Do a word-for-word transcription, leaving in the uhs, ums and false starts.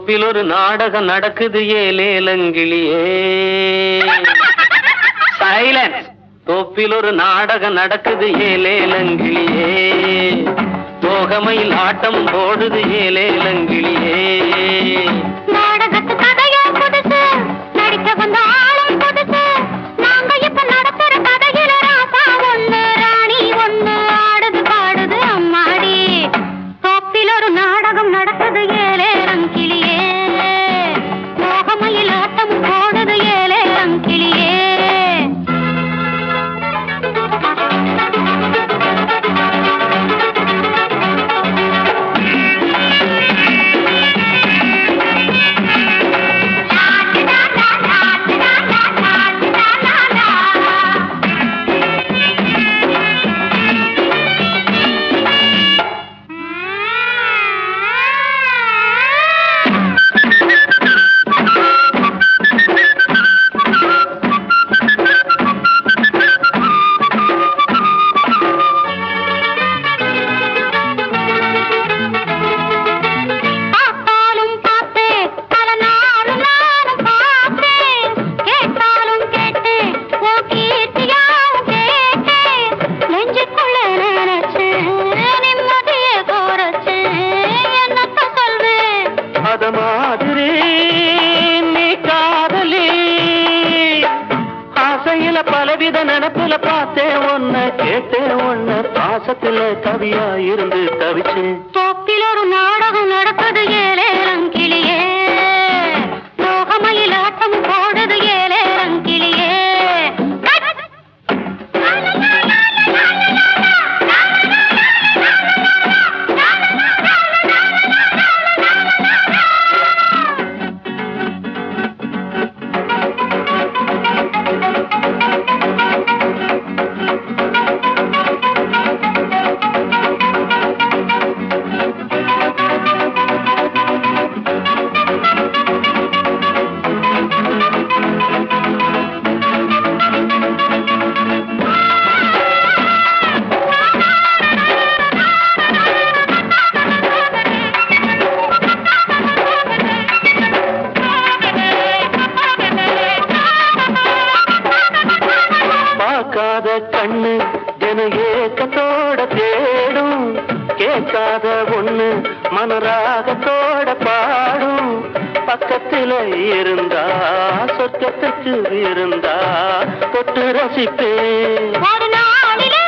தோப்பில் ஒரு நாடகம் நடக்குது ஏலேலங்கிளியே. சைலன்ஸ். தோப்பில் ஒரு நாடகம் நடக்குது ஏலேலங்கிளியே. தோகமையில் ஆட்டம் போடுது ஏலேலங்கிளியே. நாடகத்து கதையோ புதுசு, நடிக்க வந்த ஆளும் புதுசு. நாங்க இப்ப நடத்துற கதையில ராசா ஒண்ணு, ராணி ஒண்ணு, ஆடுது பாடுது அம்மாடி. தோப்பில் ஒரு நாடகம் நடக்குது ஏலேலங்கிளியே. தோகமையில் ஆட்டம் போடுது ஏலேலங்கிளியே. பலவித நினப்புல பார்த்தேன் ஒன்ன, கேட்டேன் ஒன்ன, பாசத்துல கவியா இருந்து தவிச்சேன். தோப்பில் ஒரு நாடகம் நடப்பது ஏலேலங்கிளியே. தோகமையில் ஆட்டம் போடுது ஏலேலங்கிளியே. பார்க்காத கண்ணு ஜன ஏக்கத்தோட தேடும், கேட்காத ஒண்ணு மனராகத்தோட பாடும். பக்கத்துல இருந்தா சொர்க்கத்துக்கு இருந்தா தொட்டு ரசிப்பேன். ஒரு நாளிலே